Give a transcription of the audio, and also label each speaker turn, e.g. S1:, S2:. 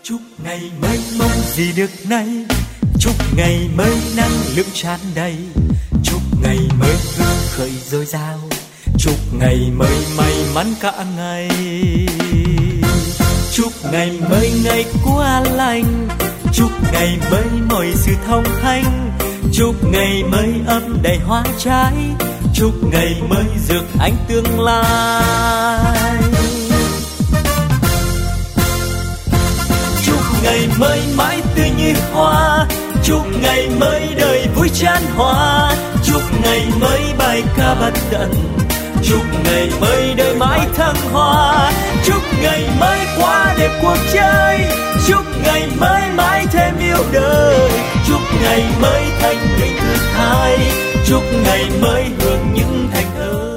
S1: Chúc ngày mới mong gì được nay, chúc ngày mới năng lượng tràn đầy, chúc ngày mới hương khởi dồi dào, chúc ngày mới may mắn cả ngày. Chúc ngày mới ngày qua lành, chúc ngày mới mọi sự thông thanh, chúc ngày mới ấm đầy hoa trái, chúc ngày mới rực ánh tương lai. Chúc ngày mới mãi tươi như hoa, chúc ngày mới đời vui chan hòa, chúc ngày mới bài ca bất tận, chúc ngày mới đời mãi thăng hoa, chúc ngày mới qua đẹp cuộc chơi, chúc ngày mới mãi thêm yêu đời, chúc ngày mới thanh bình thứ hai, chúc ngày mới hưởng những thành ơi.